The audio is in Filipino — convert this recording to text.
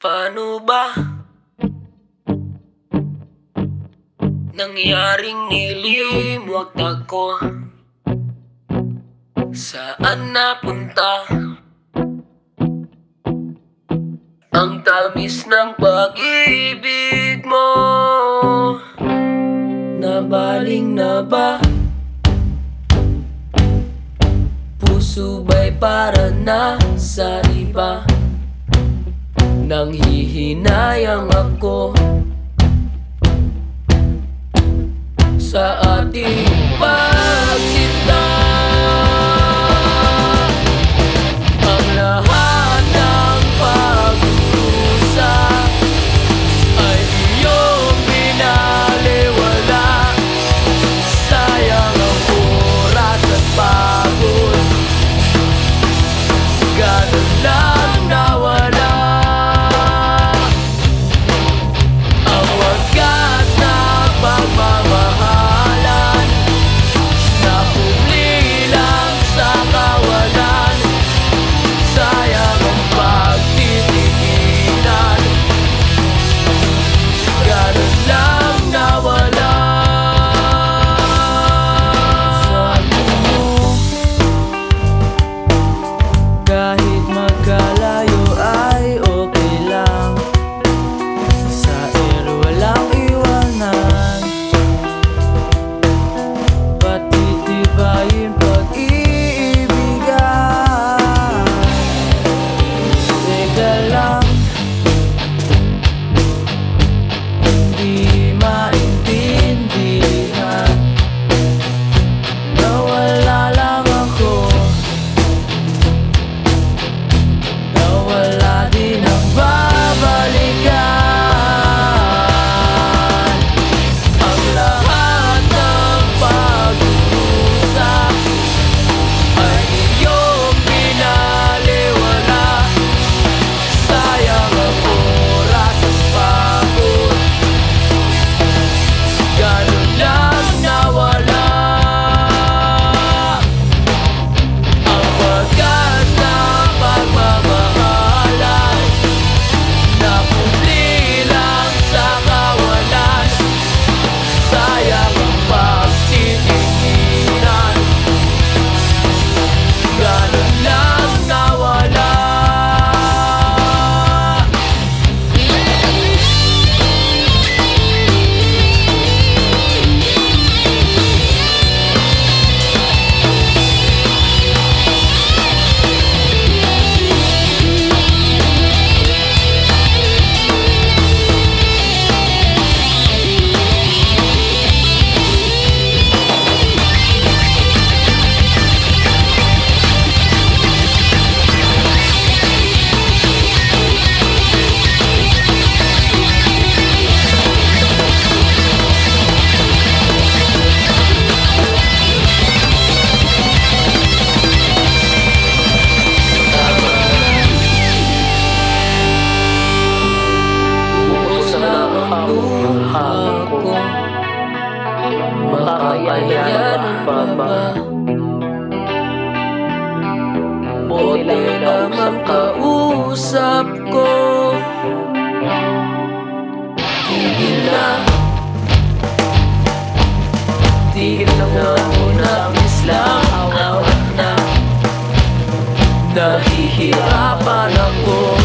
Paano ba nangyaring nilimwag ako? Saan napunta ang tamis ng pag-ibig mo? Nabaling na ba? Puso ba'y para na sa iba? Nanghihinayang ako sa ating pagsinta. Ang lahat ng pag-usa ay iyong binaliwala. Sayang ang oras at pagod, ganun lang nawala. Ako makayanan pa ba? Buti naman kausap ko. Tigil na, tigil na muna, miss lang, awat na. Nahihirapan ako